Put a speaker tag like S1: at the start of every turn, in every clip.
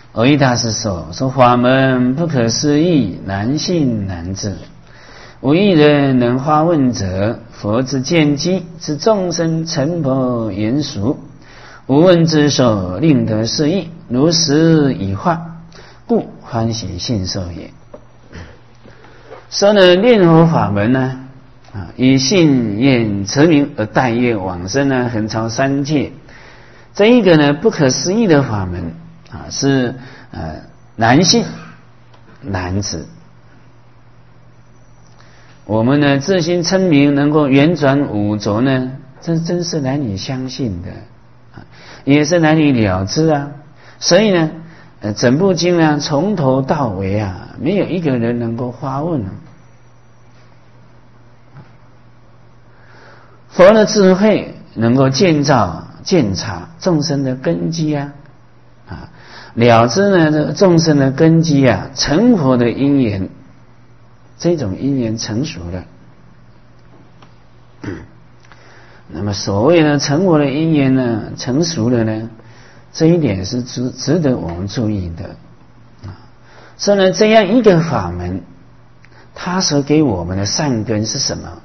S1: 蕅益大师说法门不可思议，难信难治，无一人能发问者，佛之见机，知众生成佛言俗，无问之所，令得是义，如实以化，故欢喜信受也。说呢，念佛法门呢，以信愿持名而待业往生呢，横超三界。这一个呢，不可思议的法门是难信难治。我们呢自心称名能够圆转五浊呢，这真是难以相信的，也是难以了知啊。所以呢，整部经呢从头到尾没有一个人能够发问佛的智慧能够见察众生的根基了知呢这个众生的根基成佛的因缘，这种因缘成熟了。那么所谓呢成佛的因缘呢成熟了呢，这一点是值得我们注意的所以呢，这样一个法门，它所给我们的善根是什么？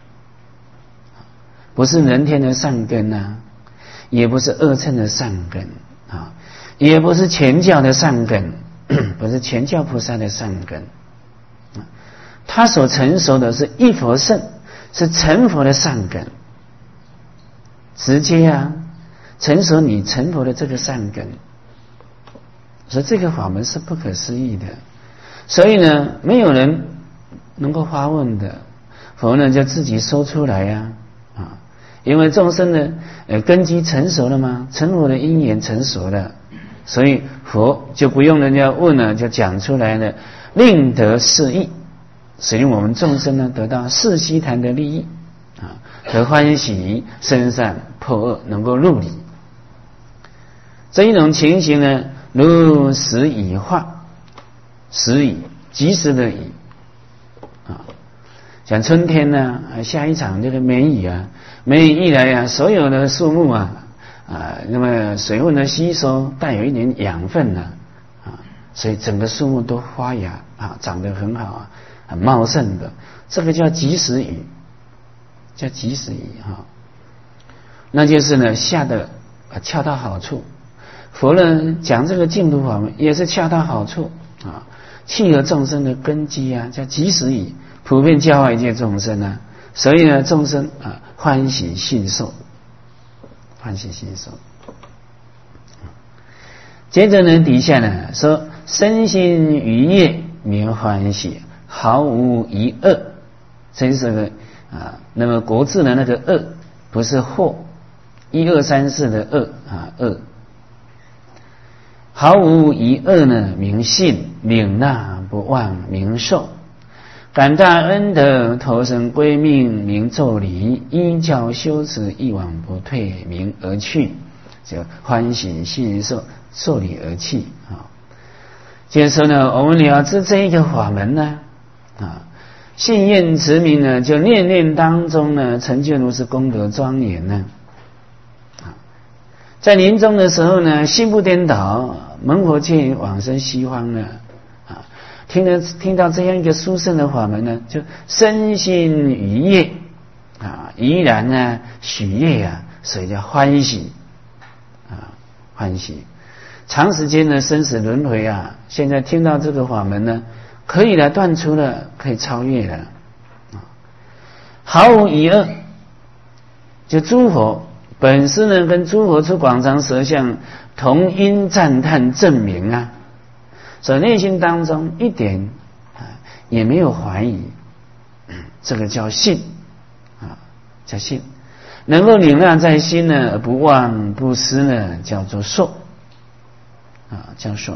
S1: 不是人天的善根也不是恶乘的善根也不是全教的善根，不是全教菩萨的善根他所成熟的是一佛乘，是成佛的善根，直接成熟你成佛的这个善根。所以这个法门是不可思议的，所以呢没有人能够发问的，佛呢就自己说出来因为众生的根基成熟了嘛，成佛的因缘成熟了，所以佛就不用人家问了，就讲出来了，令得是义，使用我们众生呢得到世悉檀的利益得欢喜生善破恶，能够入理。这一种情形呢，如实以化，实以及时的以像春天呢下一场这个梅雨梅雨一来所有的树木那么水分的吸收带有一点养分所以整个树木都发芽长得很好很茂盛的，这个叫及时雨，叫及时雨那就是呢下的恰到好处。佛呢讲这个净土法门也是恰到好处契合众生的根基叫及时雨，普遍教化一切众生所以呢众生欢喜信受，欢喜信受。接着呢底下呢说身心愉悦名欢喜，毫无一恶。这是那么国字的那个恶不是惑，一二三四的恶恶，毫无一恶呢名信，领纳不忘名受，感大恩德投生归命名咒礼，依教修持一往不退名而去，就欢喜信受，受礼而去接着说呢，我们了知这一个法门呢信愿持名呢，就念念当中呢成就如是功德庄严呢在临终的时候呢，心不颠倒，蒙佛界往生西方呢听到这样一个殊胜的法门呢，就身心愉悦怡然喜悦所以叫欢喜欢喜。长时间的生死轮回现在听到这个法门呢，可以了，断除了，可以超越了毫无一恶。就诸佛本师呢跟诸佛出广长舌相同音赞叹证明所以内心当中一点也没有怀疑，这个叫信叫信，能够领纳在心呢而不忘不失呢，叫做受叫受。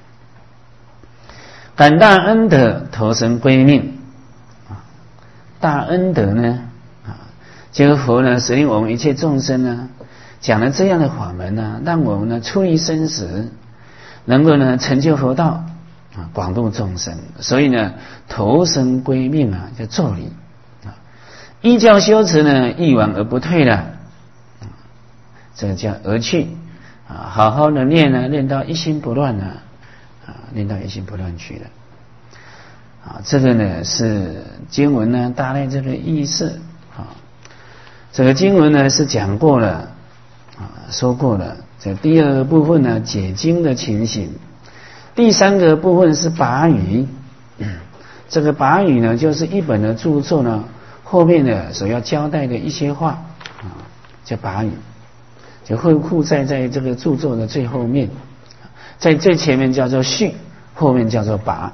S1: 感大恩德投生归命大恩德呢这个佛呢使令我们一切众生呢讲了这样的法门让我们呢出离生死，能够呢成就佛道广度众生，所以呢投生归命叫咒礼依教修持呢一往而不退了这个叫而去好好的念念到一心不乱念到一心不乱去了。这个呢是经文呢大概这个意思。这个经文呢是讲过了，说过了。这第二个部分呢解经的情形，第三个部分是跋语。这个跋语呢就是一本的著作呢后面的所要交代的一些话叫跋语，就会附在这个著作的最后面，在最前面叫做序，后面叫做跋。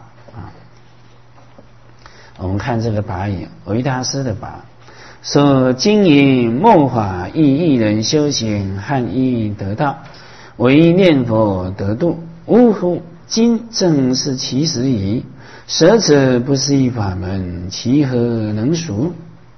S1: 我们看这个跋语，维大师的跋说：经营末法亦一人修行，汉亦得道，唯念佛得度。呜呼！今正是其时矣。舍者不思议法门，其何能熟？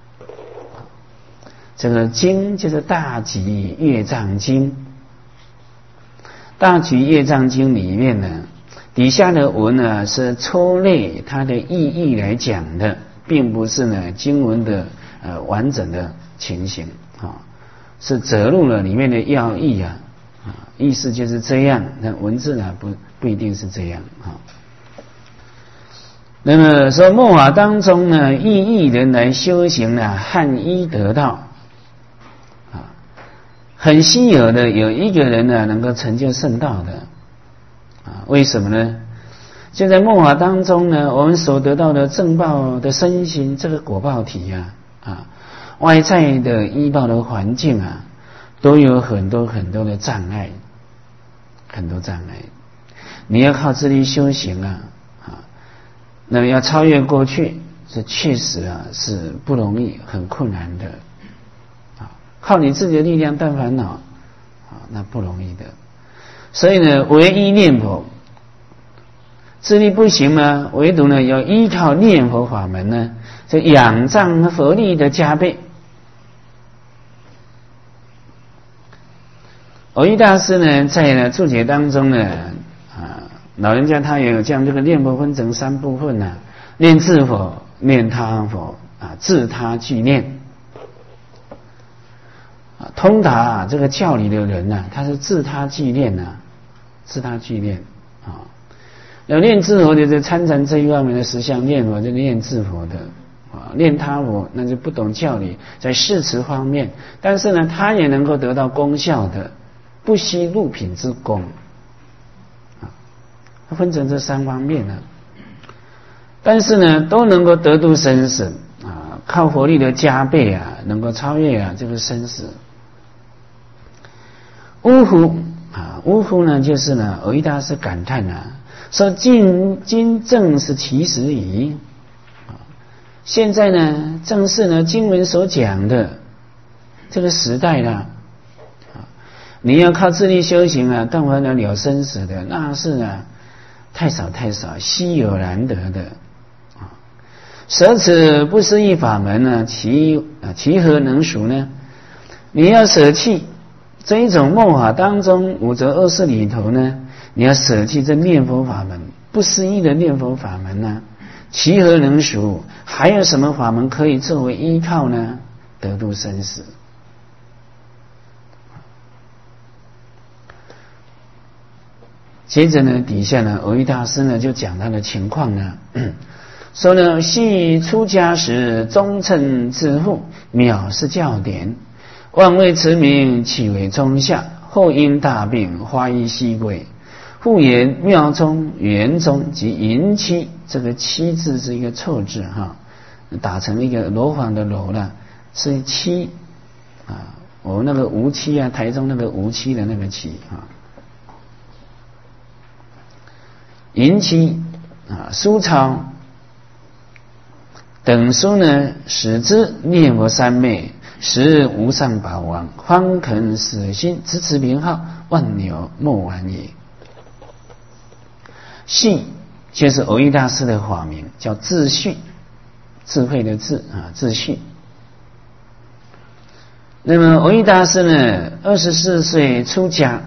S1: 这个经就是大集乐藏经。大集乐藏经里面呢，底下的文呢是抽类它的意义来讲的，并不是呢经文的完整的情形是折入了里面的要义意思就是这样，那文字呢不一定是这样那么说末法当中呢，亦一人来修行呢，汉医得道很稀有的有一个人呢能够成就圣道的为什么呢？就在末法当中呢，我们所得到的正报的身心这个果报体外在的依报的环境都有很多很多的障碍，很多障碍，你要靠自力修行那么要超越过去，这确实是不容易，很困难的靠你自己的力量断烦恼那不容易的。所以呢，唯一念佛，自力不行呢，唯独呢要依靠念佛法门呢，这仰仗佛力的加倍。藕益大师呢在注解当中呢老人家他也有将这个念佛分成三部分念自佛、念他佛自他俱念通达这个教理的人他是自他俱念自他俱念要念自佛就是参禅这一方面的实相念佛，就念自佛的念他佛那就不懂教理，在誓词方面，但是呢他也能够得到功效的，不惜入品之功分成这三方面但是呢都能够得度生死靠佛力的加倍能够超越这个生死。呜呼呜呼呢就是呢藕益大师感叹说今正是其时矣现在呢正是呢经文所讲的这个时代你要靠自力修行断烦恼了生死的，那是太少太少，稀有难得的舍此不思议法门呢，其何能熟呢？你要舍弃这一种末法当中五则恶事里头呢，你要舍弃这念佛法门，不思议的念佛法门其何能熟？还有什么法门可以作为依靠呢？得度生死。接着呢，底下呢，藕益大师呢就讲他的情况说呢，系出家时忠称自负，藐视教典，妄为持名，岂为中下？后因大病，花衣西归，复言庙中、园中及淫妻，这个妻字是一个错字打成一个楼房的楼是妻我们那个无妻台中那个无妻的那个妻淫妻书抄等书呢，使之念佛三昧，时日无上宝王，方肯死心，直持名号，万有莫完也。系就是藕益大师的法名，叫智序，智慧的智智序。那么藕益大师呢，24岁出家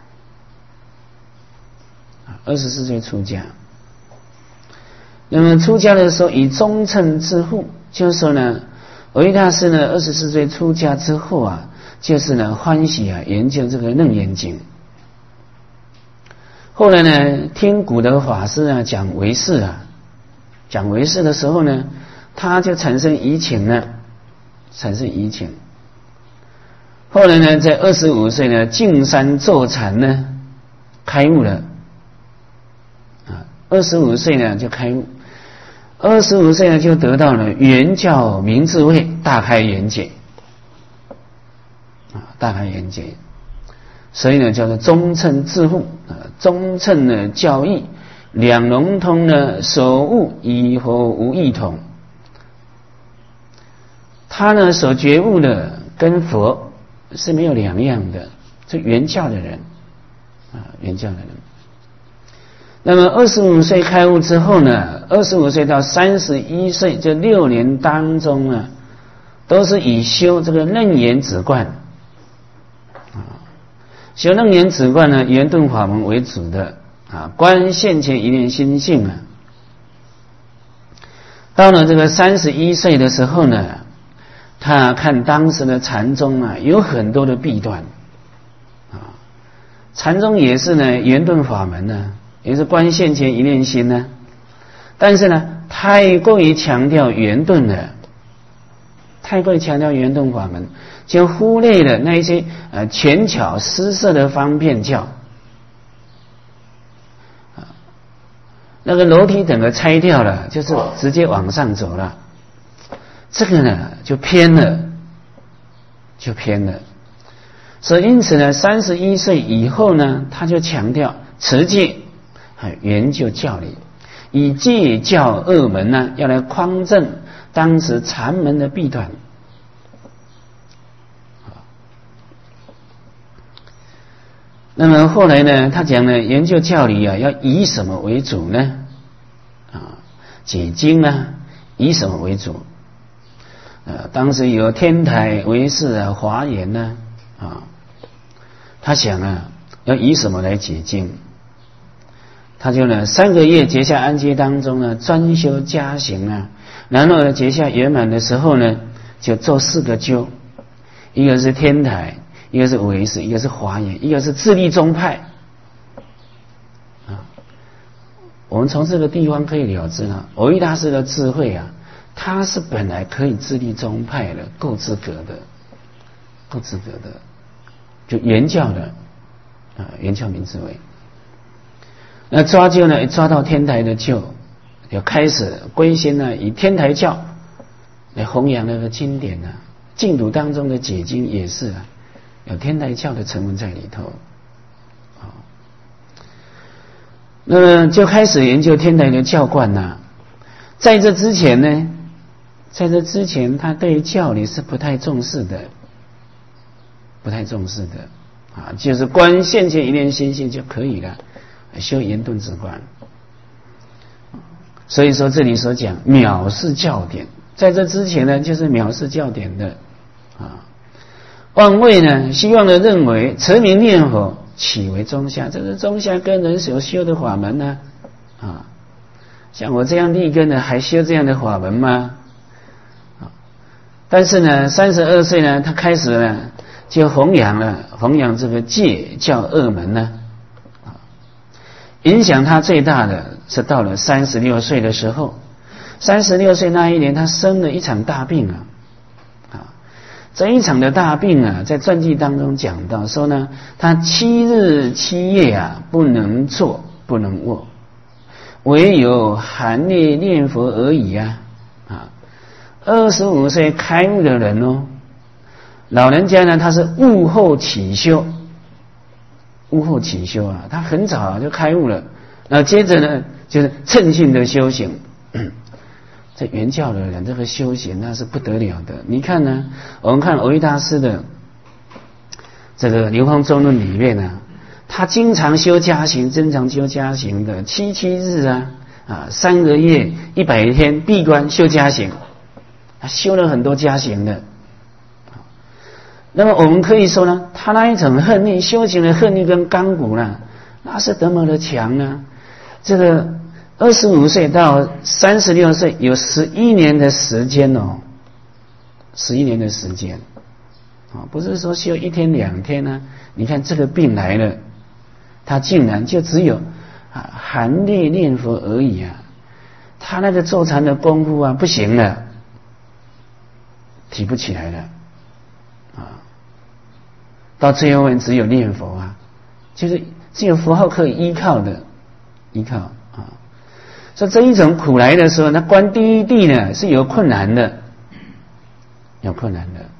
S1: ，24岁出家。那么出家的时候以忠称自负，就是说呢，藕益大师呢24岁出家之后就是呢欢喜研究这个楞严经， 后来呢，听古德法师啊讲唯识啊，讲唯识的时候呢，他就产生疑情了，产生疑情。后来呢，在25岁呢，径山坐禅呢，开悟了。25岁呢就开悟，25岁呢就得到了圆教明智慧，大开眼界，大开眼界。所以呢，叫做中乘智悟中乘呢教义，两融通呢所悟以佛无异同。他呢所觉悟的跟佛是没有两样的，这圆教的人圆教的人。那么25岁开悟之后呢，25岁到31岁这6年当中呢，都是以修这个楞严止观修楞严止观呢，圆顿法门为主的观现前一念心性到了这个31岁的时候呢，他看当时的禅宗有很多的弊端禅宗也是呢圆顿法门也是观现前一念心但是呢太过于强调圆顿了，太过于强调圆顿法门，就忽略了那一些权巧施设的方便教那个楼梯整个拆掉了，就是直接往上走了，这个呢就偏了，所以因此呢31岁以后呢，他就强调持戒圆就教理，以戒教二门要来匡正当时禅门的弊端。那么后来呢，他讲呢，研究教理要以什么为主呢？解经以什么为主？当时有天台、唯识华严他想要以什么来解经？他就呢3个月结下安阶当中专修加行然后呢结下圆满的时候呢，就做4个究，一个是天台，一个是唯识，一个是华严，一个是自力宗派我们从这个地方可以了知蕅益大师的智慧他是本来可以自力宗派的，够资格的，就圆教的圆教明智慧。那抓阄呢，抓到天台的阄，就开始归心以天台教来弘扬那个经典净土当中的解经也是有天台教的成分在里头那么就开始研究天台的教观在这之前呢，他对于教理是不太重视的就是观现前一念心性就可以了，修圆顿止观。所以说这里所讲藐视教典，在这之前呢，就是藐视教典的妄谓呢，希望呢认为持名念佛岂为中下，这是中下根人所修的法门像我这样立根的还修这样的法门吗？但是呢32岁呢，他开始呢就弘扬这个戒教二门影响他最大的是到了36岁的时候，36岁那一年他生了一场大病这一场的大病在传记当中讲到说呢，他7日7夜不能坐不能卧，唯有含泪念佛而已25岁开悟的人老人家呢他是悟后起修他很早就开悟了，然后接着呢就是趁性的修行这圆教的人这个修行那是不得了的。你看呢，我们看蕅益大师的这个流芳中论里面他经常修加行，的7日3个月100天闭关修加行，他修了很多加行的。那么我们可以说呢，他那一种恨力修行的恨力跟刚骨那是多么的强这个25岁到36岁有11年的时间11年的时间不是说修1天2天你看这个病来了， 他竟然就只有含泪念佛而已啊，他那个坐禅的功夫啊不行了，提不起来了啊，到最后只有念佛啊，就是只有佛号可以依靠的，依靠啊。所以这一种苦来的时候，那观第一地呢是有困难的，有困难的。